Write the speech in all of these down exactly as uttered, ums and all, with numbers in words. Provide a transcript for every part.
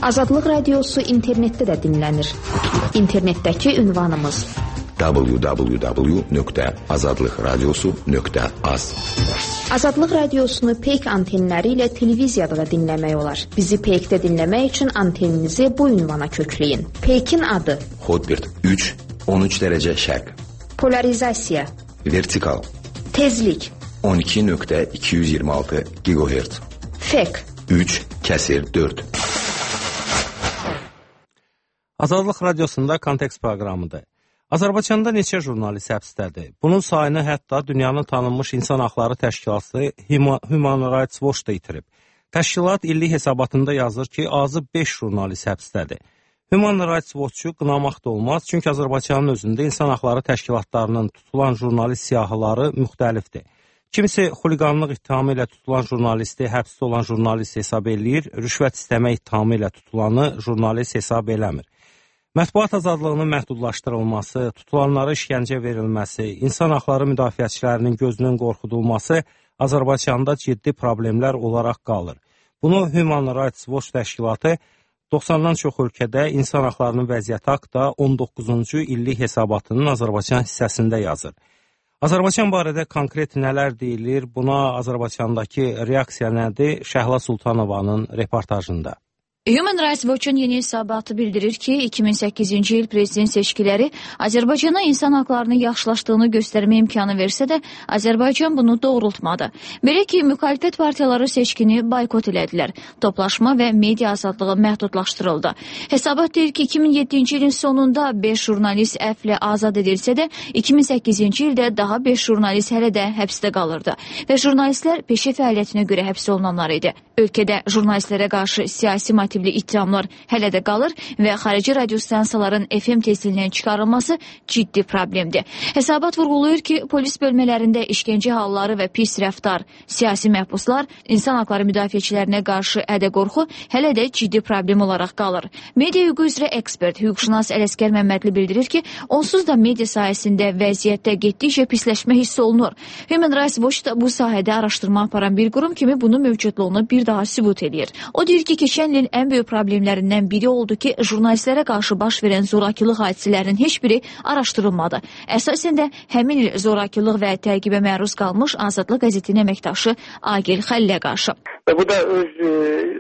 Azadlıq Radiosu internetdə də dinlənir. İnternetdəki ünvanımız w w w nöqtə azadlıq radiosu nöqtə az. Azadlıq Radiosunu Peyk antenləri ilə televiziyada da dinləmək olar. Bizi Peykdə dinləmək üçün anteninizi bu ünvana kökləyin. Peykin adı Hotbird üç on üç dərəcə şərq. Polarizasiya Vertikal Tezlik on iki nöqtə iki yüz iyirmi altı gigahertz. Fek üç kəsir dörd. Azadlıq Radiosunda Kontekst proqramıdır. Azərbaycanda neçə jurnalist həbsdədir? Bunun sayını hətta dünyanın tanınmış insan haqları təşkilatı Human Rights Watch da itirib. Təşkilat illik hesabatında yazır ki, azı beş jurnalist həbsdədir. Human Rights Watch-u qınamaq da olmaz, çünki Azərbaycanın özündə insan haqları təşkilatlarının tutulan jurnalist siyahıları müxtəlifdir. Kimisi xuliqanlıq ittihamı ilə tutulan jurnalisti həbsdə olan jurnalist hesab eləyir, rüşvət istəmə ittihamı ilə tutulanı jurnalist hesab eləmir. Mətbuat azadlığının məhdudlaşdırılması, tutulanlara işgəncə verilməsi, insan haqları müdafiəçilərinin gözünün qorxudulması Azərbaycanda ciddi problemlər olaraq qalır. Bunu Human Rights Watch təşkilatı doxsandan çox ölkədə insan haqlarının vəziyyəti haqqında on doqquzuncu illik hesabatının Azərbaycan hissəsində yazır. Azərbaycan barədə konkret nələr deyilir, buna Azərbaycandakı reaksiya nədir? Şəhla Sultanovanın reportajında. Human Rights Watch-un yeni hesabatı bildirir ki, iki min səkkizinci il prezident seçkiləri Azərbaycana insan haqlarını yaxşılaşdığını göstərmə imkanı versə də, Azərbaycan bunu doğrultmadı. Belə ki, müxalifət partiyaları seçkini boykot elədilər. Toplaşma və media azadlığı məhdudlaşdırıldı. Hesabat deyir ki, iki min yeddinci ilin sonunda beş jurnalist əfvlə azad edilsə də, iki min səkkizinci ildə daha beş jurnalist hələ də həbsdə qalırdı. Və jurnalistlər peşə fəaliyyətinə görə həbs olunanlar idi. Ölkədə jurnalistlərə qarşı siyasi motivli ittihamlar hələ də qalır və xarici radiostansiyaların F M tezliliyindən çıxarılması ciddi problemdir. Hesabat vurğulayır ki, polis bölmələrində işgəncə halları və pis rəftar, siyasi məhbuslar, insan haqları müdafiəçilərinə qarşı ədə-qorxu hələ də ciddi problem olaraq qalır. Media hüququ üzrə ekspert, hüquqşünas Ələsgər Məmmədli bildirir ki, onsuz da media sayəsində vəziyyətdə getdikcə pisləşmə hiss olunur. Human Rights Watch da bu sahədə araşdırma aparan bir qurum kimi bunun mövcudluğunu bir daha sübut edir. O deyir ki, keçən ilin ən böyük problemlərindən biri oldu ki, jurnalistlərə qarşı baş verən zorakılıq hadisələrinin heç biri araşdırılmadı. Əsasən də həmin il zorakılıq və təqibə məruz qalmış Azadlıq qəzetinin əməkdaşı Agil Xəllilə qarşı. Və bu da öz e,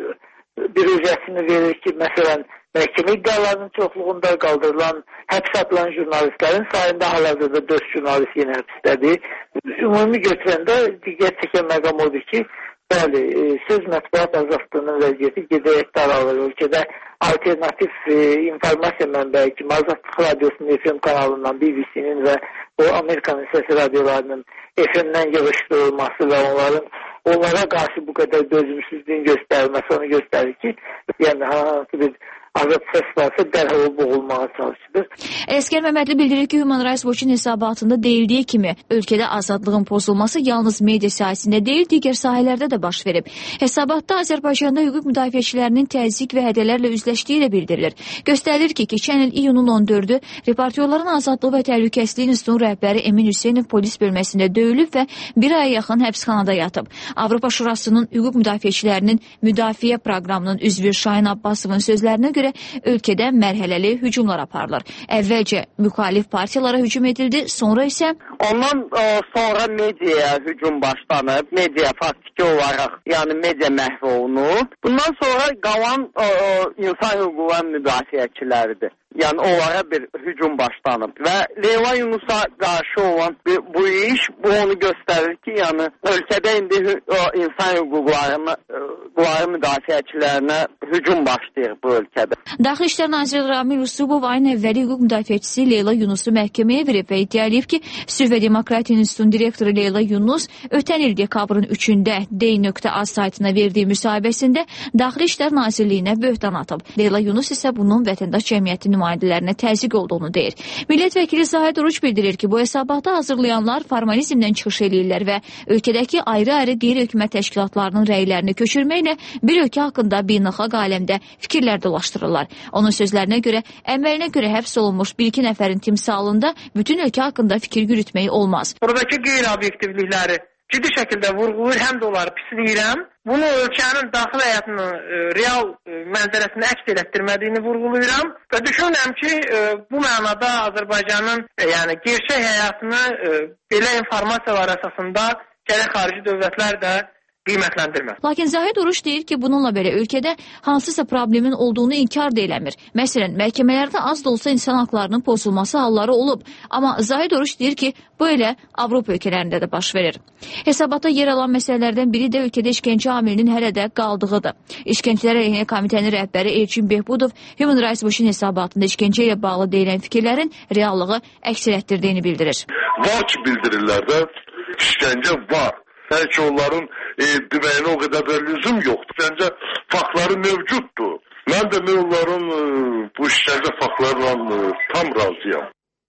bir özəsini verir ki, məsələn, məhkəmə iddialarının çoxluğunda qaldırılan, həbs atılan jurnalistlərin sayında hal-hazırda dörd jurnalist yenə həbsdədir. Ümumi götürəndə diqqət çəkən məqam odur ki, bəli, söz mətbuat azadlığının vəziyyəti gedərək daralır. Ölkədə alternativ e, informasiya mənbəyi kimi Azadlıq Radiosunun F M kanalından, B B C-nin və o Amerikanın səsi radiolarının F M-dən yığışdırılması və onların onlara qarşı bu qədər dözümsüzlüyün göstərilməsi onu göstərir ki, yəni hansı bir azad səs varsa dərhal boğulmağa çalışılır. Ələsgər Məmmədli bildirir ki, Human Rights Watch-un hesabatında deyildiyi kimi, ölkədə azadlığın pozulması yalnız media sahəsində deyil, digər sahələrdə də baş verib. Hesabatda Azərbaycanda hüquq müdafiəçilərinin təzyiq və hədələrlə üzləşdiyi də bildirilir. Göstərilir ki, keçən il iyunun on dördü Reportyorların Azadlığı və Təhlükəsizliyi İnstitutunun rəhbəri Emin Hüseynov polis bölməsində döyülüb və bir aya yaxın həbsxanada yatıb. Avropa Şurasının hüquq müdafiəçilərinin müdafiə proqramının üzvü Şahin Abbasovun sözlərinə görə ölkədə mərhələli hücumlar aparılır. Əvvəlcə müxalif partiyalara hücum edildi, sonra isə ondan ə, sonra mediaya hücum başlanıb, media faktiki olaraq, yəni media məhv olunub. Bundan sonra qalan ə, insan hüquqları müdafiəçiləridir. Yəni onlara bir hücum başlanıb və Leyla Yunusa qarşı olan bir, bu iş bu onu göstərir ki, yəni ölkədə indi o, insan hüquqlarını hüquqları müdafiəçilərinə hücum başlayır bu ölkədə. Daxili İşlər Naziri Ramil Usubov ayın əvvəli hüquq müdafiəçisi Leyla Yunusu məhkəməyə verib və iddia edib ki, Sülh və Demokratiya İnstitutunun direktoru Leyla Yunus ötən il dekabrın üçündə D.Az saytına verdiyi müsahibəsində Daxili İşlər Nazirliyinə böhtan atıb. Leyla Yunus isə bunun vətəndaş cəmiyyəti nümayəndələrinə təzyiq olduğunu deyir. Millət vəkili Zahid Oruç bildirir ki, bu hesabatı hazırlayanlar formalizmdən çıxış eləyirlər və ölkədəki ayrı-ayrı qeyri-hökumət təşkilatlarının rəylərini köçürməklə bir ölkə haqqında beynəlxalq aləmdə fikirlər dolaşdırırlar. Onun sözlərinə görə, əməlinə görə həbs olunmuş bir-iki nəfərin timsalında bütün ölkə haqqında fikir yürütmək olmaz. Buradakı qeyri-obyektivlikləri ciddi şəkildə vurğulayır, həm də onları pisləyirəm. Bunu ölkənin daxili həyatının e, real e, mənzərəsini əks elətdirmədiyini vurğulayıram və düşünürəm ki, e, bu mənada Azərbaycanın e, yəni gerçək həyatını e, belə informasiyalar əsasında gərək xarici dövlətlər də qiymətləndirmə. Lakin Zahid Oruç deyir ki, bununla belə ölkədə hansısa problemin olduğunu inkar da eləmir. Məsələn, məhkəmələrdə az da olsa insan haqlarının pozulması halları olub. Amma Zahid Oruç deyir ki, bu elə Avropa ölkələrində də baş verir. Hesabata yer alan məsələlərdən biri də ölkədə işgəncə amilinin hələ də qaldığıdır. İşgəncələr əleyhinə komitənin rəhbəri Elçin Behbudov Human Rights Watch-un hesabatında işgəncə ilə bağlı deyilən fikirlərin reallığı əks etdirdiyini bildirir. Var ki, bildirirlər də işgəncə var. Bəlkə onların e, deməyinə o qədər də lüzum yoxdur. Səncə faktları mövcuddur. Mən də onların e, bu işgəncə faktlarla e, tam razıyam.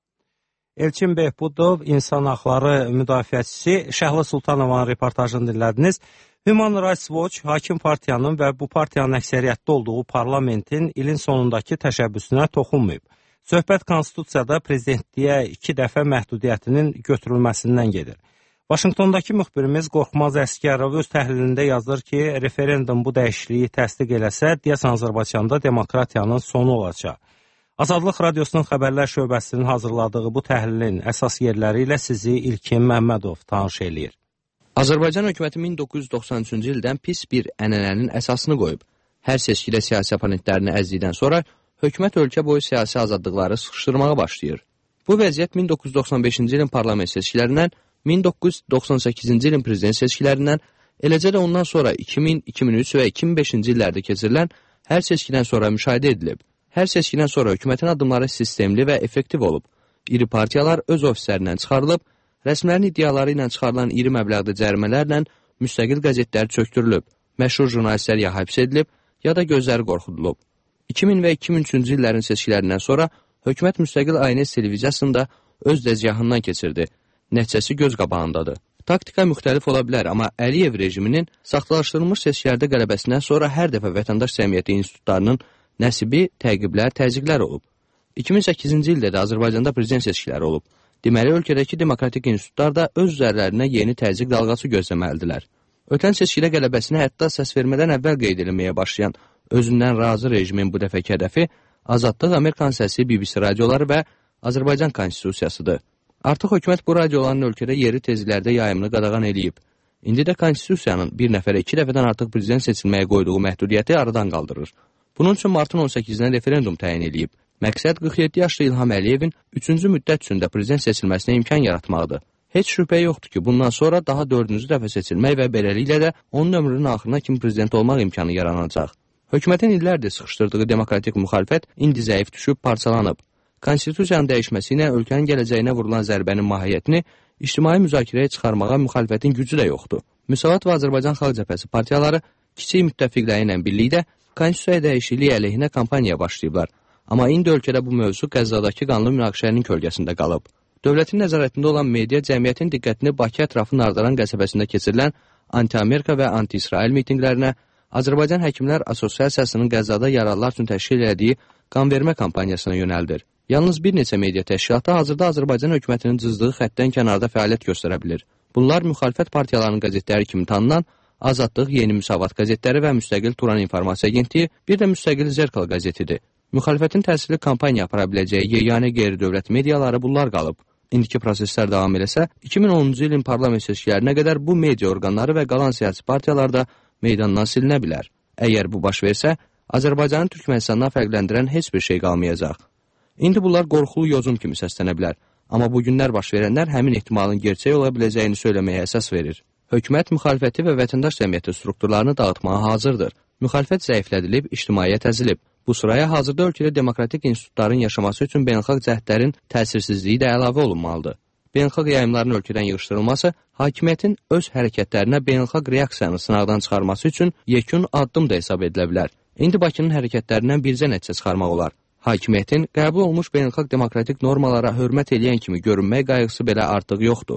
Elçin Behbudov, insan haqları müdafiəçisi, Şəhla Sultanovanın reportajını dinlədiniz. Human Rights Watch hakim partiyanın və bu partiyanın əksəriyyətdə olduğu parlamentin ilin sonundakı təşəbbüsünə toxunmayıb. Söhbət konstitusiyada prezidentliyə iki dəfə məhdudiyyətinin götürülməsindən gedir. Vaşinqtondakı müxbirimiz Qorxmaz Əsgərov öz təhlilində yazır ki, referendum bu dəyişikliyi təsdiq eləsə, deyəsən Azərbaycanda demokratiyanın sonu olacaq. Azadlıq Radiosunun xəbərlər şöbəsinin hazırladığı bu təhlilin əsas yerləri ilə sizi İlkin Məmmədov tanış eləyir. Azərbaycan hökuməti min doqquz yüz doxsan üçüncü ildən pis bir ənənənin əsasını qoyub. Hər seçkidə siyasi oponentlərini əzdikdən sonra hökumət ölkə boyu siyasi azadlıqları sıxışdırmağa başlayır. Bu vəziyyət min doqquz yüz doxsan beşinci ilin parlament seçkilərindən, min doqquz yüz doxsan səkkizinci ilin prezident seçkilərindən, eləcə də ondan sonra iki min, iki min üç və iki min beşinci illərdə keçirilən hər seçkidən sonra müşahidə edilib. Hər seçkidən sonra hökumətin addımları sistemli və effektiv olub. İri partiyalar öz ofislərindən çıxarılıb, rəsmilərin iddiaları ilə çıxarılan iri məbləğdə cərimələrlə müstəqil qəzetlər çöktürülüb, məşhur jurnalistlər ya həbs edilib, ya da gözləri qorxudulub. iki min və iki min üçüncü illərin seçkilərindən sonra hökumət müstəqil A N S televiziyasında öz dəzgahından keçirdi. Nəticəsi göz qabağındadır. Taktika müxtəlif ola bilər, amma Əliyev rejiminin saxtalaşdırılmış seçkilərdə qələbəsindən sonra hər dəfə vətəndaş cəmiyyəti institutlarının nəsibi, təqiblər, təzyiqlər olub. iki min səkkizinci ildə də Azərbaycanda prezident seçkiləri olub. Deməli, ölkədəki demokratik institutlar da öz üzərlərinə yeni təzyiq dalğası gözləməlidirlər. Ötən seçkidə qələbəsinə hətta səs vermədən əvvəl qeyd edilməyə başlayan özündən razı rejimin bu dəfəki hədəfi Azadlıq, Amerikan səsi, B B C radioları və Azərbaycan konstitusiyasıdır. Artıq hökumət bu radioların ölkədə yeri tezliklərdə yayımını qadağan eləyib. İndi də konstitusiyanın bir nəfərə iki dəfədən artıq prezident seçilməyə qoyduğu məhdudiyyəti aradan qaldırır. Bunun üçün martın on səkkizinə referendum təyin eləyib. Məqsəd qırx yeddi yaşlı İlham Əliyevin üçüncü müddət üçün də prezident seçilməsinə imkan yaratmaqdır. Heç şübhə yoxdur ki, bundan sonra daha dördüncü dəfə seçilmək və beləliklə də onun ömrünün axırına kimi prezident olmaq imkanı yaranacaq. Hökumətin illərdir sıxışdırdığı demokratik müxalifət indi zəif düşüb parçalanıb. Konstitusiyanın dəyişməsi ilə ölkənin gələcəyinə vurulan zərbənin mahiyyətini ictimai müzakirəyə çıxarmağa müxalifətin gücü də yoxdur. Müsavat və Azərbaycan Xalq Cəbhəsi partiyaları kiçik müttəfiqləri ilə birlikdə konstitusiyaya dəyişikliyi əleyhinə kampaniya başlayıblar. Amma indi ölkədə bu mövzu Qəzzadakı qanlı münaqişənin kölgəsində qalıb. Dövlətin nəzarətində olan media cəmiyyətin diqqətini Bakı ətrafının Ardaran qəsəbəsində keçirilən anti-Amerika və anti-İsrail mitinqlərinə, Azərbaycan Həkimlər Assosiasiyasının Qəzzada yaralılar üçün təşkil etdiyi qanvermə kampaniyasına yönəldir. Yalnız bir neçə media təşkilatı hazırda Azərbaycan hökumətinin cızdığı xəttdən kənarda fəaliyyət göstərə bilir. Bunlar müxalifət partiyalarının qəzetləri kimi tanınan Azadlıq, Yeni Müsavat qəzetləri və Müstəqil Turan İnformasiya Agentliyi, bir də Müstəqil Zerkal qəzetidir. Müxalifətin təsirli kampaniya apara biləcəyi yeganə qeyri-dövlət mediaları bunlar qalıb. İndiki proseslər davam eləsə, iki min onuncu ilin parlament seçkilərinə qədər bu media orqanları və qalan siyasi partiyalar da meydandan silinə bilər. Əgər bu baş versə, Azərbaycanın Türkmenistandan fərqləndirən heç bir şey qalmayacaq. İndi bunlar qorxulu yozum kimi səslənə bilər. Amma bu günlər baş verənlər həmin ehtimalın gerçək ola biləcəyini söyləməyə əsas verir. Hökumət müxalifəti və vətəndaş cəmiyyəti strukturlarını dağıtmağa hazırdır. Müxalifət zəiflədilib, ictimaiyyət əzilib. Bu sıraya hazırda ölkədə demokratik institutların yaşaması üçün beynəlxalq cəhdlərin təsirsizliyi də əlavə olunmalıdır. Beynəlxalq yayımların ölkədən yığışdırılması hakimiyyətin öz hərəkətlərinə beynəlxalq reaksiyanı sınaqdan çıxarması üçün yekun addım da hesab edilə bilər. İndi Bakının hərəkətlərindən bircə nəticə çıxarmaq olar. Hakimiyyətin qəbul olmuş beynəlxalq demokratik normalara hörmət eləyən kimi görünmək qayğısı belə artıq yoxdur.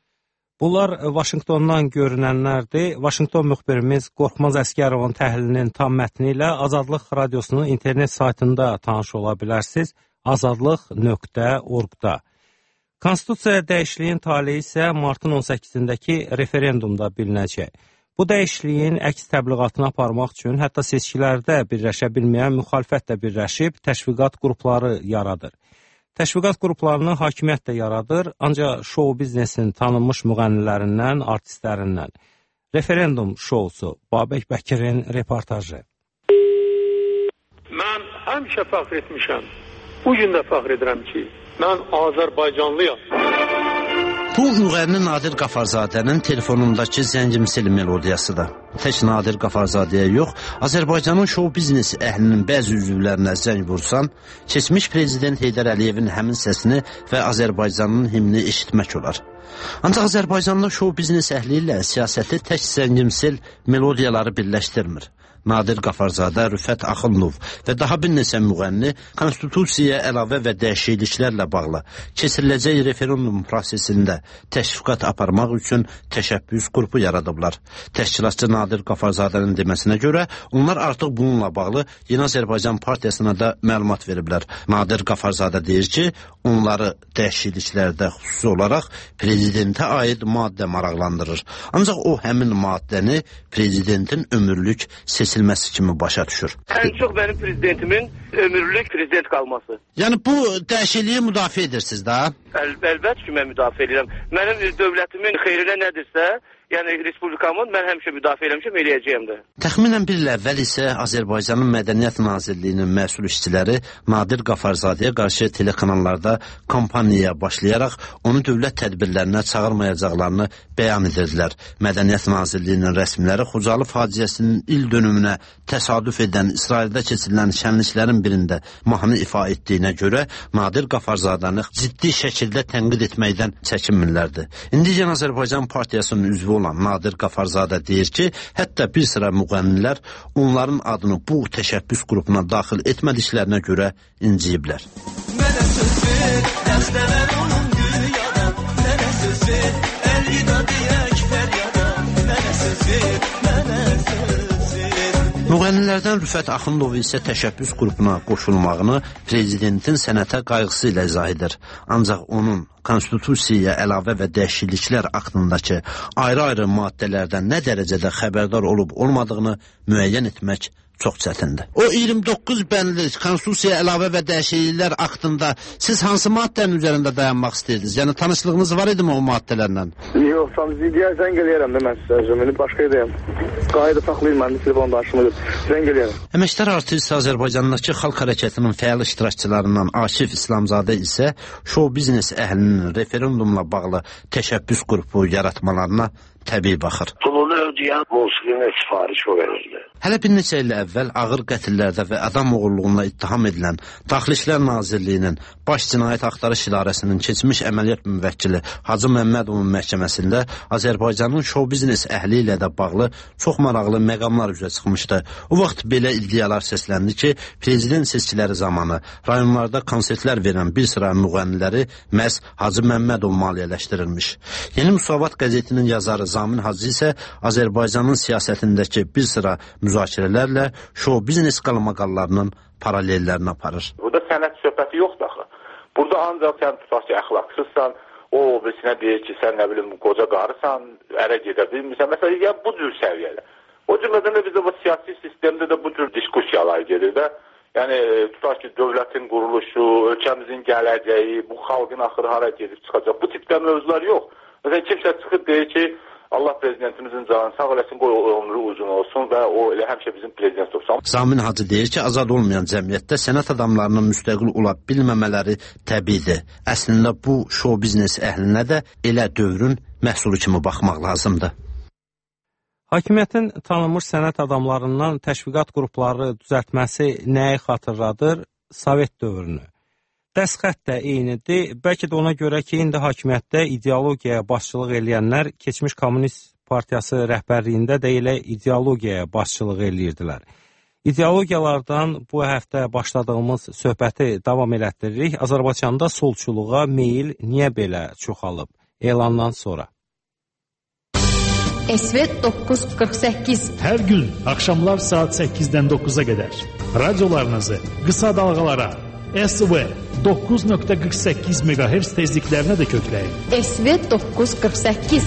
Bunlar Vaşinqtondan görünənlərdir. Vaşinqton müxbirimiz Qorxmaz Əsgərovun təhlilinin tam mətni ilə Azadlıq Radiosunun internet saytında tanış ola bilərsiniz. azadlıq nöqtə org-da. Konstitusiya dəyişikliyin taleyi isə martın on səkkizindəki referendumda bilinəcək. Bu dəyişikliyin əks təbliğatını aparmaq üçün hətta seçkilərdə birləşə bilməyən müxalifət də birləşib təşviqat qrupları yaradır. Təşviqat qruplarını hakimiyyət də yaradır, ancaq şou biznesin tanınmış müğənnilərindən, artistlərindən. Referendum şousu Babək Bəkirin reportajı. Mən həmişə fəxr etmişəm. Bu gün də fəxr edirəm ki, mən Azərbaycanlıyam. Bu müğənni Nadir Qafarzadənin telefonundakı zəngimsil melodiyasıdır. Tək Nadir Qafarzadəyə yox, Azərbaycanın şou biznes əhlinin bəzi üzvlərinə zəng vursan, keçmiş prezident Heydər Əliyevin həmin səsini və Azərbaycanın himni eşitmək olar. Ancaq Azərbaycanda şou biznes əhli ilə siyasəti tək zəngimsil melodiyaları birləşdirmir. Nadir Qafarzadə, Rüfət Axınov və daha bir neçə müğənni konstitusiyaya əlavə və dəyişikliklərlə bağlı keçiriləcək referendum prosesində təşviqat aparmaq üçün təşəbbüs qrupu yaradıblar. Təşkilatçı Nadir Qafarzadənin deməsinə görə onlar artıq bununla bağlı Yeni Azərbaycan Partiyasına da məlumat veriblər. Nadir Qafarzadə deyir ki, onları dəyişikliklərdə xüsusi olaraq prezidentə aid maddə maraqlandırır. Ancaq o həmin maddəni prezidentin ömürlük seçilməsi kimi başa düşür. Ən çox mənim prezidentimin ömürlük prezident qalması. Yəni bu dəyişikliyi müdafiə edirsiniz də? Əl əlbəttə ki, mən müdafiə edirəm. Mənim dövlətimin xeyrinə nədirsə, yəni respublikamın mən həmişə müdafiə eləmişəm, eləyəcəyəm də. Təxminən bir il əvvəl isə Azərbaycanın Mədəniyyət Nazirliyinin məsul işçiləri Nadir Qafarzadəyə qarşı telekanallarda kampaniyaya başlayaraq onu dövlət tədbirlərinə çağırmayacaqlarını bəyan edirdilər. Mədəniyyət Nazirliyinin rəsmiləri Xocalı faciəsinin il dönümünə təsadüf edən İsraildə keçirilən şənliklərin birində mahnı ifa etdiyinə görə Nadir Qafarzadəni ciddi şəkildə tənqid etməkdən çəkinmirlərdi. İndi Yeni Azərbaycan Partiyasının üzvü olan Nadir Qafarzadə deyir ki, hətta bir sıra müğənnilər onların adını bu təşəbbüs qrupuna daxil etmədiklərinə görə inciyiblər. Mənə söz ver, dəstə ver onun dünyada, mənə söz ver, əlvida deyək fəryada, mənə söz ver, mənə söz ver. Müğənnilərdən Rüfət Axınov isə təşəbbüs qrupuna qoşulmağını prezidentin sənətə qayğısı ilə izah edir. Ancaq onun konstitusiyaya əlavə və dəyişikliklər aktındakı ayrı-ayrı maddələrdən nə dərəcədə xəbərdar olub olmadığını müəyyən etmək çox çətindir. O iyirmi doqquz bənli konstitusiyaya əlavə və dəyişikliklər aktında siz hansı maddənin üzərində dayanmaq istəyirdiniz? Yəni tanışlığınız var idi mi o maddələrlə? Yox, samzidiyə zəng eləyərəm də mən sizə. Mən başqa edəyəm. Qayda saxlayın, mən də telefon danışmıdır. Zəng eləyərəm. Əməkdar artist Azərbaycandakı xalq hərəkətinin fəal iştirakçılarından Akif İslamzadə isə şou biznes əhlinin referendumla bağlı təşəbbüs qrupu yaratmalarına təbii baxır. Pulunu ödəyən musiqinə sifariş verirdi. Hələ bir neçə il əvvəl ağır qətillərdə və adam oğurluğuna ittiham edilən Daxili İşlər Nazirliyinin Baş Cinayət Axtarış İdarəsinin keçmiş əməliyyat müvəkkili Hacı Məmmədovun məhkəməsində Azərbaycanın şou biznes əhli ilə də bağlı çox maraqlı məqamlar üzə çıxmışdı. O vaxt belə iddialar səsləndi ki, prezident seçkiləri zamanı rayonlarda konsertlər verən bir sıra müğənniləri məhz Hacı Məmmədov maliyyələşdirilmiş. Yeni Müsavat qəzetinin yazarı Zamin Hacı isə Azərbaycanın siyasətindəki bir sıra müzakirələrlə şou biznes qalmaqallarının paralellərini aparır. Burada sənət söhbəti yoxdur axı. Burada ancaq sən tutaq ki, əxlaqsızsan, o birisine deyir ki, sən nə bilim qoca qarısan, ərə gedə bilmirsən. Məsələn, ya bu cür səviyyədə. O cümlədən də bizdə bu siyasi sistemdə də bu cür diskusiyalar gedir də. Yəni tutaq ki, dövlətin quruluşu, ölkəmizin gələcəyi, bu xalqın axırı hara gedib çıxacaq. Bu tipdə mövzular yox. Məsələn, kimsə çıxıb deyir ki, Allah prezidentimizin canını sağ eləsin, qoy ömrü uzun olsun və o elə həmişə bizim prezident olsun. Zamin Hacı deyir ki, azad olmayan cəmiyyətdə sənət adamlarının müstəqil ola bilməmələri təbiidir. Əslində bu şou biznes əhlinə də elə dövrün məhsulu kimi baxmaq lazımdır. Hakimiyyətin tanınmış sənət adamlarından təşviqat qrupları düzəltməsi nəyi xatırladır? Sovet dövrünü. Dəsxət də eynidir. Bəlkə də ona görə ki, indi hakimiyyətdə ideologiyaya başçılıq eləyənlər keçmiş Kommunist Partiyası rəhbərliyində də elə ideologiyaya başçılıq eləyirdilər. İdeologiyalardan bu həftə başladığımız söhbəti davam elətdiririk. Azərbaycanda solçuluğa meyil niyə belə çoxalıb? Elandan sonra. Esvet doqquz qırx səkkiz. Hər gün axşamlar saat səkkizdən doqquza qədər radiolarınızı qısa dalğalara S V doqquz nöqtə qırx səkkiz meqahertz tezliklərinə də kökləyin. S V doqquz qırx səkkiz.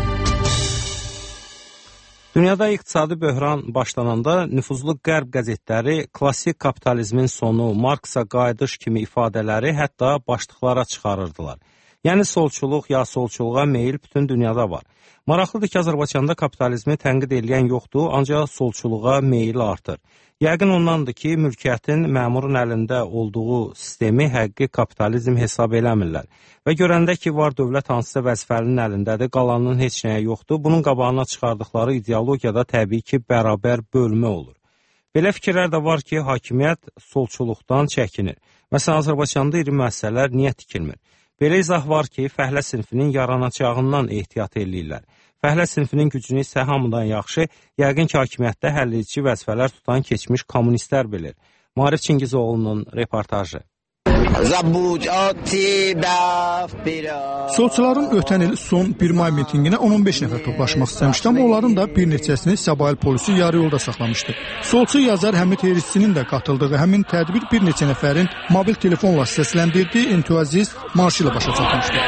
Dünyada iqtisadi böhran başlananda nüfuzlu qərb qəzetləri klassik kapitalizmin sonu, Marksa qayıdış kimi ifadələri hətta başlıqlara çıxarırdılar. Yəni solçuluq ya solçuluğa meyil bütün dünyada var. Maraqlıdır ki, Azərbaycanda kapitalizmi tənqid edən yoxdur, ancaq solçuluğa meyil artır. Yəqin ondandır ki, mülkiyyətin məmurun əlində olduğu sistemi həqiqi kapitalizm hesab eləmirlər. Və görəndə ki, var dövlət hansısa vəzifəlinin əlindədir, qalanının heç nəyə yoxdur, bunun qabağına çıxardıqları ideologiyada təbii ki, bərabər bölmə olur. Belə fikirlər də var ki, hakimiyyət solçuluqdan çəkinir. Məsələn, Azərbaycanda iri müəssisələr niyə tikilmir? Belə izah var ki, fəhlə sinfinin yaranacağından ehtiyat eləyirlər. Fəhlə sinfinin gücünü isə hamıdan yaxşı, yəqin ki, hakimiyyətdə həlledici vəzifələr tutan keçmiş kommunistlər bilir. Maarif Çingizoğlu'nun reportajı. Solçuların ötən il son bir may mitinginə on on beş nəfər toplaşmaq istəmişdi, amma onların da bir neçəsini Səbail polisi yarı yolda saxlamışdı. Solçu yazar Həmid Erisçinin də katıldığı həmin tədbir bir neçə nəfərin mobil telefonla səsləndirdiyi entuziast marşı ilə başa çatmışdı.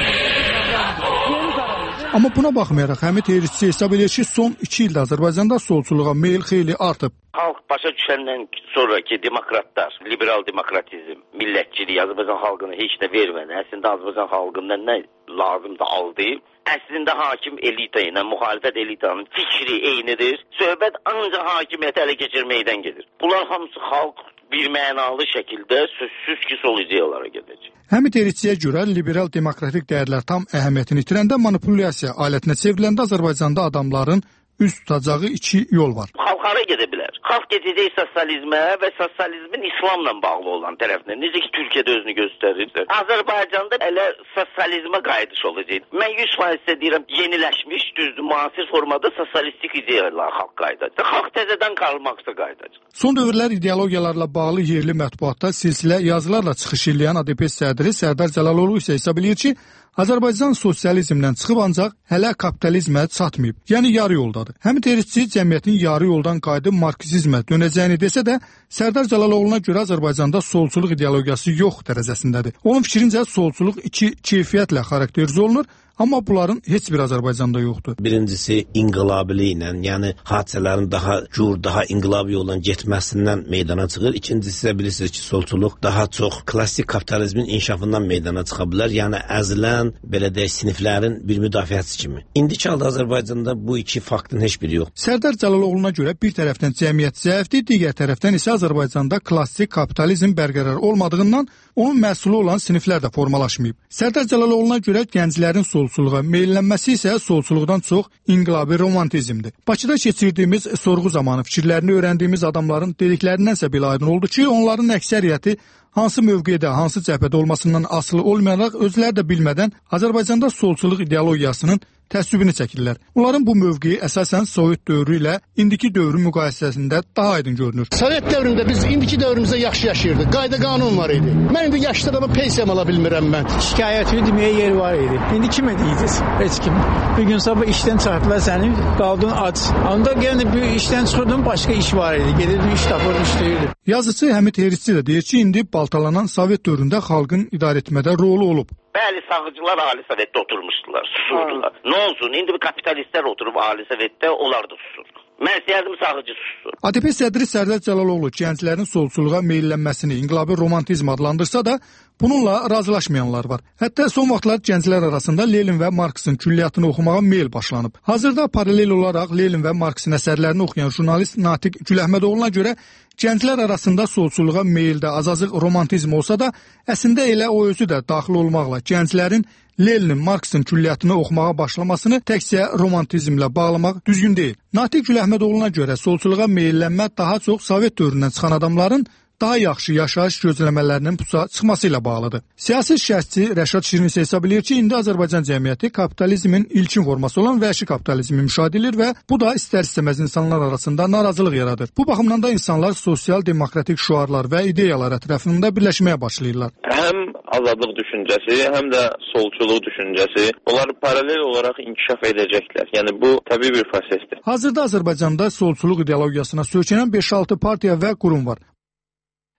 Amma buna baxmayaraq Həmid Erisçi hesab edir ki, son iki ildə Azərbaycanda solçuluğa meyil xeyli artıb. Xalq başa düşəndən sonraki demokratlar, liberal demokratizm, millətçilik, Azərbaycan xalqına heç nə vermədi. Əslində Azərbaycan xalqından nə lazımdır aldı. Əslində hakim elita ilə müxalifət elitanın fikri eynidir. Söhbət ancaq hakimiyyəti ələ keçirməkdən gedir. Bunlar hamısı xalq bir mənalı şəkildə sözsüz ki, sol ideyalara gedəcək. Həmid Erisçiyə görə liberal demokratik dəyərlər tam əhəmiyyətini itirəndə manipulyasiya alətinə çevriləndə Azərbaycanda adamların üst tutacağı iki yol var. Xalq hara gedə bilər? Xalq gedəcək sosializmə və sosializmin İslamla bağlı olan tərəfinə. Necə ki, Türkiyədə özünü göstərir. Azərbaycanda elə sosializmə qayıdış olacaq. Mən yüz faiz deyirəm, yeniləşmiş, düzdür, müasir formada sosialistik ideyalar xalq qayıdacaq. Xalq təzədən qalmaqsa qayıdacaq. Son dövrlər ideologiyalarla bağlı yerli mətbuatda silsilə yazılarla çıxış edən A D P sədri Sərdar Cəlaloğlu isə hesab edir ki, Azərbaycan sosializmdən çıxıb ancaq hələ kapitalizmə çatmayıb, yəni yarı yoldadır. Həmid Erisçi cəmiyyətin yarı yoldan qayıdıb marksizmə dönəcəyini desə də, Sərdar Cəlaloğlu'na görə Azərbaycanda solçuluq ideologiyası yox dərəcəsindədir. Onun fikrincə solçuluq iki keyfiyyətlə xarakterize olunur, amma bunların heç bir Azərbaycanda yoxdur. Birincisi inqilabiliyi ilə, yəni hadisələrin daha cür, daha inqilabi yoldan getməsindən meydana çıxır. İkincisi isə bilirsiniz ki, solçuluq daha çox klassik kapitalizmin inkişafından meydana çıxa bilər. Yəni əzilən, belə deyək, siniflərin bir müdafiəçisi kimi. İndiki halda Azərbaycanda bu iki faktın heç biri yox. Sərdar Cəlaloğlu'na görə bir tərəfdən cəmiyyət zəifdir, digər tərəfdən isə Azərbaycanda klassik kapitalizm bərqərar olmadığından onun məhsulu olan siniflər də formalaşmayıb. Sərdar Cəlaloğlu'na görə gənclərin solçuluğa meyllənməsi isə solçuluqdan çox inqilabi romantizmdir. Bakıda keçirdiyimiz sorğu zamanı fikirlərini öyrəndiyimiz adamların dediklərindənsə belə aydın oldu ki, onların əksəriyyəti hansı mövqedə, hansı cəbhədə olmasından asılı olmayaraq özləri də bilmədən Azərbaycanda solçuluq ideologiyasının təsvibini çəkirlər. Onların bu mövqeyi əsasən Sovet dövrü ilə indiki dövrün müqayisəsində daha aydın görünür. Sovet dövründə biz indiki dövrümüzdə yaxşı yaşayırdıq. Qayda qanun var idi. Mən indi yaşlı adama pensiyam ala bilmirəm mən. Şikayətini deməyə yer var idi. İndi kim edəcək? Heç kim. Bir gün sabah işdən çıxartdılar səni, qaldın ac. Onda yenə bir işdən çıxırdın, başqa iş var idi. Gedirdin, iş tapırdın, işləyirdin. Yazıcı Həmid Erisçi də deyir ki, indi baltalanan Sovet dövründə xalqın idarə etmədə rolu olub. Bəli, sağcılar Ali Sovetdə oturmuşdular, susurdular. Ha. Nə olsun, indi bu kapitalistlər oturub Ali Sovetdə, onlar da susur. Mən istəyərdim sağcı susur. A D P sədri Sərdar Cəlaloğlu gənclərin solçuluğa meyllənməsini inqilabi romantizm adlandırsa da, bununla razılaşmayanlar var. Hətta son vaxtlar gənclər arasında Lenin və Marksın külliyyatını oxumağa meyl başlanıb. Hazırda paralel olaraq Lenin və Marksın əsərlərini oxuyan jurnalist Natiq Güləhmədoğlu'na görə gənclər arasında solçuluğa meyldə azacıq romantizm olsa da, əslində elə o özü də daxil olmaqla gənclərin Lenin, Marksın külliyyatını oxumağa başlamasını təkcə romantizmlə bağlamaq düzgün deyil. Natiq Güləhmədoğlu'na görə solçuluğa meyllənmə daha çox Sovet dövründən çıxan adamların daha yaxşı yaşayış gözləmələrinin pusa çıxması ilə bağlıdır. Siyasi şərhçi Rəşad Şirin isə hesab edir ki, indi Azərbaycan cəmiyyəti kapitalizmin ilkin forması olan vəhşi kapitalizmi müşahidə edir və bu da istər-istəməz insanlar arasında narazılıq yaradır. Bu baxımdan da insanlar sosial-demokratik şüarlar və ideyalar ətrafında birləşməyə başlayırlar. Həm azadlıq düşüncəsi, həm də solçuluq düşüncəsi, onlar paralel olaraq inkişaf edəcəklər. Yəni bu təbii bir prosesdir. Hazırda Azərbaycanda solçuluq ideologiyasına söykənən beş altı partiya və qurum var.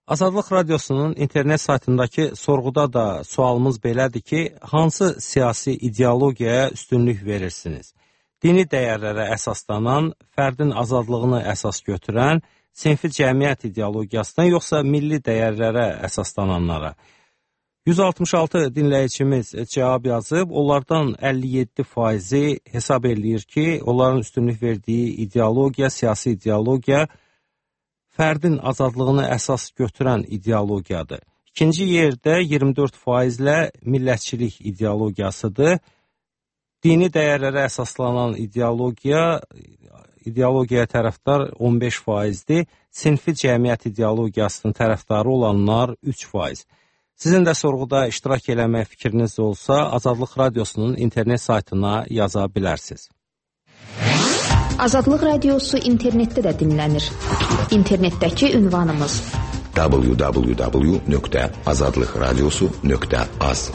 Azadlıq Radiosunun internet saytındakı sorğuda da sualımız belədir ki, hansı siyasi ideologiyaya üstünlük verirsiniz? Dini dəyərlərə əsaslanan, fərdin azadlığını əsas götürən, sinfi cəmiyyət ideologiyasına, yoxsa milli dəyərlərə əsaslananlara? yüz altmış altı dinləyicimiz cavab yazıb, onlardan əlli yeddi faizi hesab eləyir ki, onların üstünlük verdiyi ideologiya, siyasi ideologiya, fərdin azadlığını əsas götürən ideologiyadır. İkinci yerdə iyirmi dörd faizlə millətçilik ideologiyasıdır. Dini dəyərlərə əsaslanan ideologiya, ideologiyaya tərəfdar on beş faizdir. Sinfi cəmiyyət ideologiyasının tərəfdarı olanlar üç faiz. Sizin də sorğuda iştirak eləmək fikriniz olsa, Azadlıq Radiosunun internet saytına yaza bilərsiniz. Azadlıq Radiosu internetdə də dinlənir. İnternetdəki ünvanımız w w w nöqtə azadlıq radiosu nöqtə az.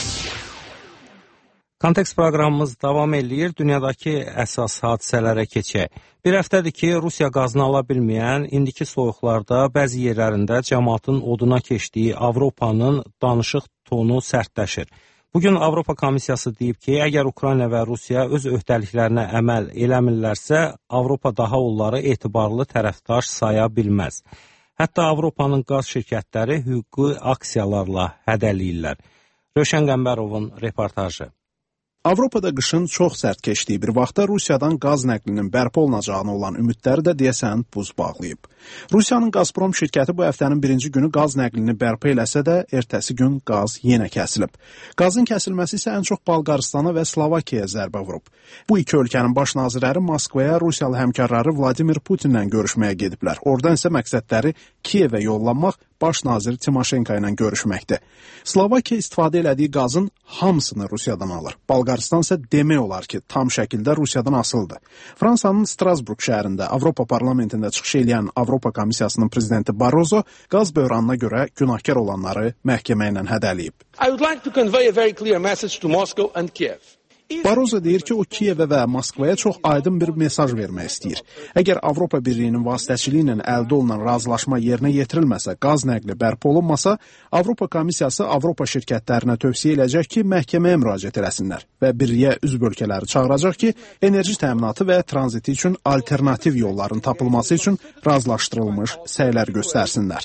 Kontekst proqramımız davam eləyir. Dünyadakı əsas hadisələrə keçək. Bir həftədir ki, Rusiya qazını ala bilməyən, indiki soyuqlarda bəzi yerlərində cəmaatın oduna keçdiyi Avropanın danışıq tonu sərtləşir. Bugün Avropa Komissiyası deyib ki, əgər Ukrayna və Rusiya öz öhdəliklərinə əməl eləmirlərsə, Avropa daha onları etibarlı tərəfdaş saya bilməz. Hətta Avropanın qaz şirkətləri hüquqi aksiyalarla hədələyirlər. Rövşən Qəmbərovun reportajı. Avropada qışın çox sərt keçdiyi bir vaxtda Rusiyadan qaz nəqlinin bərpa olunacağına olan ümidləri də deyəsən buz bağlayıb. Rusiyanın Gazprom şirkəti bu həftənin birinci günü qaz nəqlini bərpa eləsə də, ertəsi gün qaz yenə kəsilib. Qazın kəsilməsi isə ən çox Balqaristana və Slovakiyaya zərbə vurub. Bu iki ölkənin baş nazirləri Moskvaya Rusiyalı həmkarları Vladimir Putinlə görüşməyə gediblər. Oradan isə məqsədləri Kiyevə yollanmaq, baş nazir Timoşenko ilə görüşməkdir. Slovakiya istifadə elədiyi qazın hamısını Rusiyadan alır. Balqaristan isə demək olar ki, tam şəkildə Rusiyadan asılıdır. Fransanın Strasburg şəhərində Avropa parlamentində çıxış eləyən Avropa Komissiyasının prezidenti Barroso qaz böhranına görə günahkar olanları məhkəmə ilə hədələyib. I would like to convey a very clear message to Moscow and Kiev. Barroso deyir ki, o Kiyevə və Moskvaya çox aydın bir mesaj vermək istəyir. Əgər Avropa Birliyinin vasitəçiliyi ilə əldə olunan razılaşma yerinə yetirilməsə, qaz nəqli bərpa olunmasa, Avropa Komissiyası Avropa şirkətlərinə tövsiyə edəcək ki, məhkəməyə müraciət eləsinlər və birliyə üzv ölkələri çağıracaq ki, enerji təminatı və tranziti üçün alternativ yolların tapılması üçün razılaşdırılmış səylər göstərsinlər.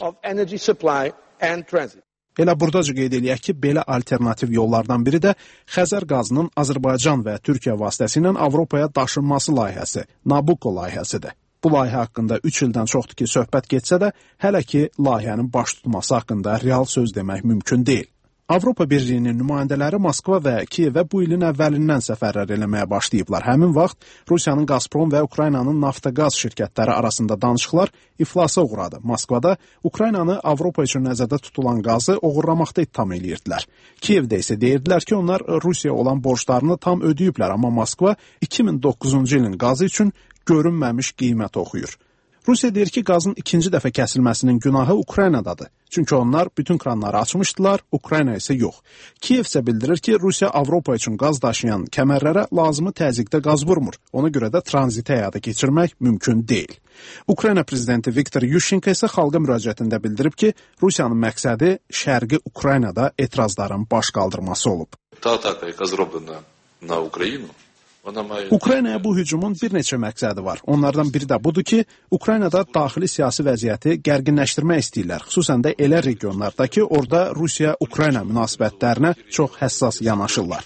Elə buradaca qeyd eləyək ki, belə alternativ yollardan biri də Xəzər qazının Azərbaycan və Türkiyə vasitəsilə Avropaya daşınması layihəsi, Nabucco layihəsidir. Bu layihə haqqında üç ildən çoxdur ki, söhbət getsə də, hələ ki, layihənin baş tutması haqqında real söz demək mümkün deyil. Avropa Birliyinin nümayəndələri Moskva və Kiyevə bu ilin əvvəlindən səfərlər eləməyə başlayıblar. Həmin vaxt Rusiyanın Gazprom və Ukraynanın Naftogaz şirkətləri arasında danışıqlar iflasa uğradı. Moskvada Ukraynanı Avropa üçün nəzərdə tutulan qazı oğurlamaqda ittiham eləyirdilər. Kiyevdə isə deyirdilər ki, onlar Rusiyaya olan borclarını tam ödəyiblər, amma Moskva iki min doqquzuncu ilin qazı üçün görünməmiş qiymət oxuyur. Rusiya deyir ki, qazın ikinci dəfə kəsilməsinin günahı Ukraynadadır. Çünki onlar bütün kranları açmışdılar, Ukrayna isə yox. Kiyev isə bildirir ki, Rusiya Avropa üçün qaz daşıyan kəmərlərə lazımı təzyiqdə qaz vurmur. Ona görə də tranziti həyata keçirmək mümkün deyil. Ukrayna prezidenti Viktor Yushchenko isə xalqa müraciətində bildirib ki, Rusiyanın məqsədi Şərqi Ukraynada etirazların baş qaldırması olub. Ta ataka, яка зроблена на Україну, Ukraynaya bu hücumun bir neçə məqsədi var. Onlardan biri də budur ki, Ukraynada daxili siyasi vəziyyəti gərginləşdirmək istəyirlər. Xüsusən də elə regionlarda ki, orada Rusiya-Ukrayna münasibətlərinə çox həssas yanaşırlar.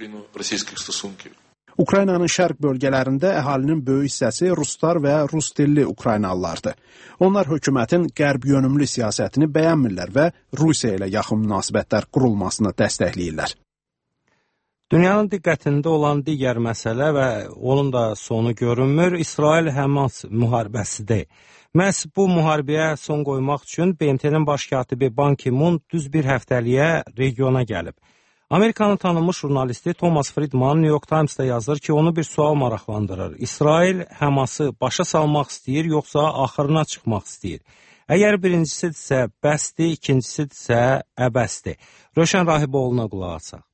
Ukraynanın şərq bölgələrində əhalinin böyük hissəsi ruslar və rus dilli Ukraynalılardır. Onlar hökumətin qərb yönümlü siyasətini bəyənmirlər və Rusiya ilə yaxın münasibətlər qurulmasını dəstəkləyirlər. Dünyanın diqqətində olan digər məsələ və onun da sonu görünmür, İsrail-Həmas müharibəsidir. Məhz bu müharibəyə son qoymaq üçün B M T-nin baş katibi Ban Ki-moon düz bir həftəliyə regiona gəlib. Amerikanın tanınmış jurnalisti Thomas Friedman New York Times-da yazır ki, onu bir sual maraqlandırır. İsrail Həması başa salmaq istəyir, yoxsa axırına çıxmaq istəyir? Əgər birincisidirsə bəsdir, ikincisidirsə əbəsdir. Rövşən Rahiboğlu'na qulaq asaq.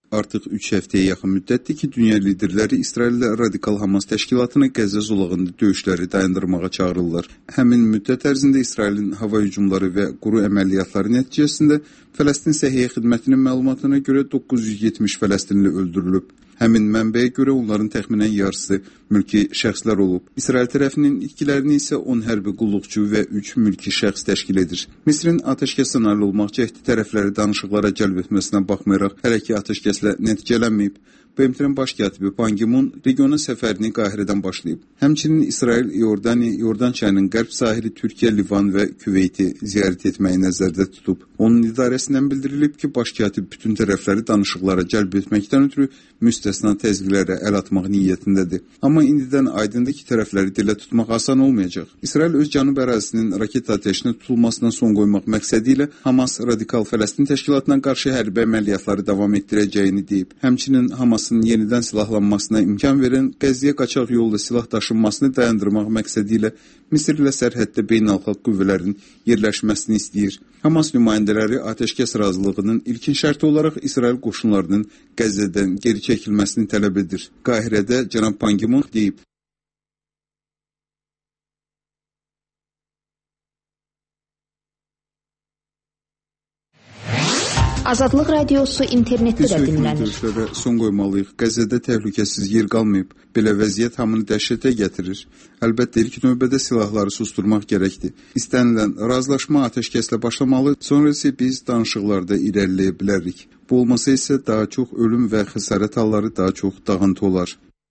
Artıq üç həftəyə yaxın müddətdir ki, dünya liderləri İsraillə radikal Hamas təşkilatını Qəzza zolağında döyüşləri dayandırmağa çağırırlar. Həmin müddət ərzində İsrailin hava hücumları və quru əməliyyatları nəticəsində Fələstin Səhiyyə Xidmətinin məlumatına görə doqquz yüz yetmiş Fələstinli öldürülüb. Həmin mənbəyə görə onların təxminən yarısı mülki şəxslər olub. İsrail tərəfinin itkilərini isə on hərbi qulluqçu və üç mülki şəxs təşkil edir. Misrin atəşkəslə nail olmaq cəhdi tərəfləri danışıqlara cəlb etməsinə baxmayaraq, hələ ki atəşkəslə nəticələnməyib. B M T-nin baş katibi Ban Ki-mun regiona səfərini Qahirədən başlayıb. Həmçinin İsrail, Yordaniya, Yordan çayının qərb sahili, Türkiyə, Livan və Küveyti ziyarət etməyi nəzərdə tutub. Onun idarəsindən bildirilib ki, baş katib bütün tərəfləri danışıqlara cəlb etməkdən ötürü müstəsna təzyiqlərə əl atmaq niyyətindədir. Amma indidən aydındır ki, tərəfləri dilə tutmaq asan olmayacaq. İsrail öz cənub ərazisinin raket atəşinə tutulmasına son qoymaq məqsədi ilə Hamas radikal Fələstin təşkilatına qarşı hərbi əməliyyatları davam etdirəcəyini deyib. Həmçinin Hamas yenidən silahlanmasına imkan verən Qəzziyə qaçaq yolla silah daşınmasını dayandırmaq məqsədi ilə Misir ilə sərhəddə beynəlxalq qüvvələrin yerləşməsini istəyir. Hamas nümayəndələri atəşkəs razılığının ilkin şərti olaraq İsrail qoşunlarının Qəzzədən geri çəkilməsini tələb edir. Qahirədə cənab Ban Ki-mun deyib. Azadlıq radiosu internetdə də dinlənir. Biz hökmət son qoymalıyıq. Qəzzədə təhlükəsiz yer qalmayıb. Belə vəziyyət hamını dəhşətə gətirir. Əlbəttə, ilk növbədə silahları susturmaq gərəkdir. İstənilən razılaşma atəşkəslə başlamalı, sonra isə biz danışıqlarda irəliləyə bilərik. Bu olmasa isə daha çox ölüm və xəsarət halları, daha çox dağıntı olar.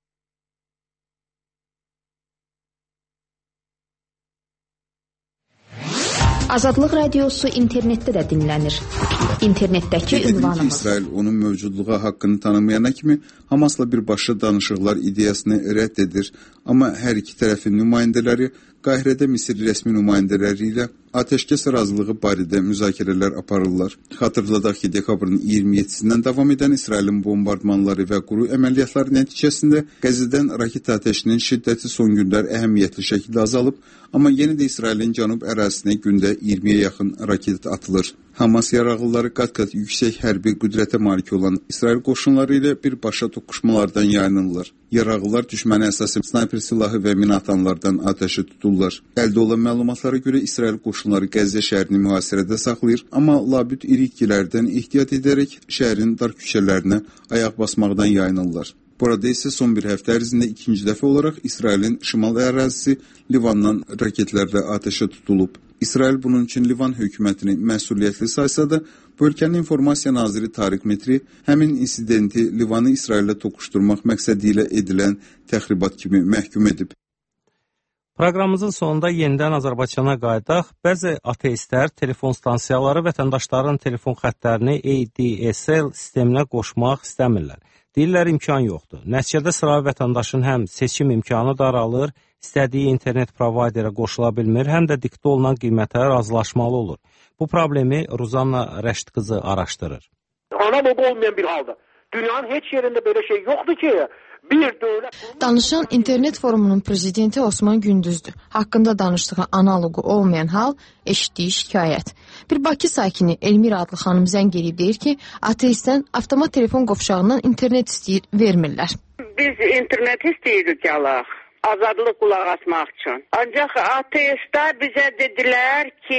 Azadlıq radiosu internetdə də dinlənir. İnternetdəki ünvanımız. İsrail onun mövcudluğa haqqını tanımayana kimi Hamasla birbaşa danışıqlar ideyasını rədd edir. Amma hər iki tərəfin nümayəndələri Qahirədə Misir rəsmi nümayəndələri ilə atəşkəs razılığı barədə müzakirələr aparırlar. Xatırladaq ki, dekabrın iyirmi yeddisindən davam edən İsrailin bombardmanları və quru əməliyyatları nəticəsində Qəzzədən raket atəşinin şiddəti son günlər əhəmiyyətli şəkildə azalıb, amma yenə də İsrailin cənub ərazisinə gündə iyirmiyə yaxın raket atılır. Hamas yarağlıları qat-qat yüksək hərbi qüdrətə malik olan İsrail qoşunları ilə birbaşa toqquşmalardan yayınırlar. Yarağlılar düşməni əsasən snayper silahı və mina atanlardan atəşə tuturlar. Əldə olan məlumatlara görə İsrail qoşunları Qəzzə şəhərini mühasirədə saxlayır, amma labüd iri itkilərdən ehtiyat edərək şəhərin dar küçələrinə ayaq basmaqdan yayınırlar. Burada isə son bir həftə ərzində ikinci dəfə olaraq İsrailin şimal ərazisi Livandan raketlərlə atəşə tutulub. İsrail bunun üçün Livan hökumətini məsuliyyətli saysa da, bu ölkənin informasiya naziri Tariq Metri həmin insidenti Livanı İsraillə toqquşturmaq məqsədi ilə edilən təxribat kimi məhkum edib. Proqramımızın sonunda yenidən Azərbaycana qayıdaq. Bəzi ateistlər telefon stansiyaları vətəndaşların telefon xəttlərini A D S L sisteminə qoşmaq istəmirlər. Deyirlər imkan yoxdur. Nəticədə sıra vətəndaşın həm seçim imkanı daralır, istədiyi internet provayderə qoşula bilmir, həm də diktə olunan qiymətə razılaşmalı olur. Bu problemi Ruzanna Rəşid qızı araşdırır. Ana baba olmayan bir halda. Dünyanın heç yerində belə şey yoxdur ki, bir dövlət... Danışan internet forumunun prezidenti Osman Gündüzdür. Haqqında danışdığı analogu olmayan hal, eşitdiyi şikayət. Bir Bakı sakini Elmira adlı xanım zəng edib deyir ki, ateistdən avtomat telefon qovşağından internet istəyir, vermirlər. Biz internet istəyirik alaq. Azadlıq qulaq asmaq üçün. Ancaq ateistlər bizə dedilər ki,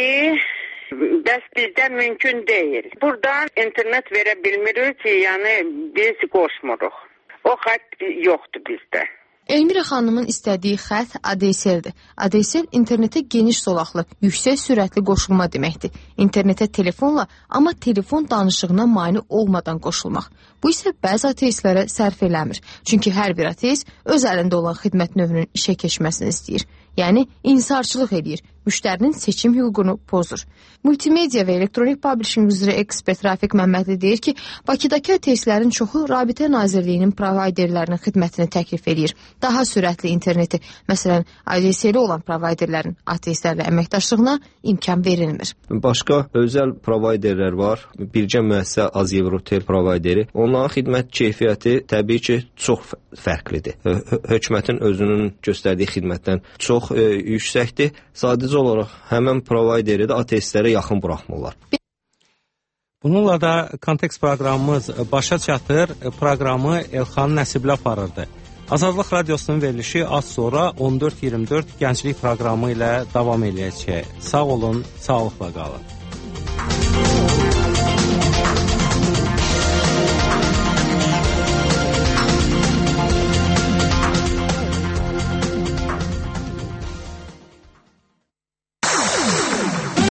bəs bizdə mümkün deyil. Buradan internet verə bilmirik ki, yəni biz qoşmuruq. O xətt yoxdur bizdə. Elmira xanımın istədiyi xətt A D S L-dir. A D S L internetə geniş zolaqlı, yüksək sürətli qoşulma deməkdir. İnternetə telefonla, amma telefon danışığına mane olmadan qoşulmaq. Bu isə bəzi ateistlərə sərf eləmir. Çünki hər bir ateist öz əlində olan xidmət növünün işə keçməsini istəyir. Yəni, insarçılıq edir, müştərinin seçim hüququnu pozur. Multimedia və elektronik publishing üzrə ekspert Rafiq Məmmədli deyir ki, Bakıdakı ateistlərin çoxu Rabitə Nazirliyinin provayderlərinin xidmətini təklif edir. Daha sürətli interneti, məsələn, A D S L-i olan provayderlərin ateistlərlə əməkdaşlığına imkan verilmir. Başqa özəl provayderlər var. Bircə müəssisə Azevrotel provayderi. Onların xidmət keyfiyyəti təbii ki, çox fərqlidir. Hökumətin özünün göstərdiyi xidmətdən çox e, yüksəkdir. Sadəcə olaraq həmən provayderi də ateistlərə yaxın buraxmırlar. Bununla da Kontekst proqramımız başa çatır. Proqramı Elxan Nəsibli aparırdı. Azadlıq Radiosunun verilişi az sonra on dörd iyirmi dörd gənclik proqramı ilə davam edəcək. Sağ olun, sağlıqla qalın.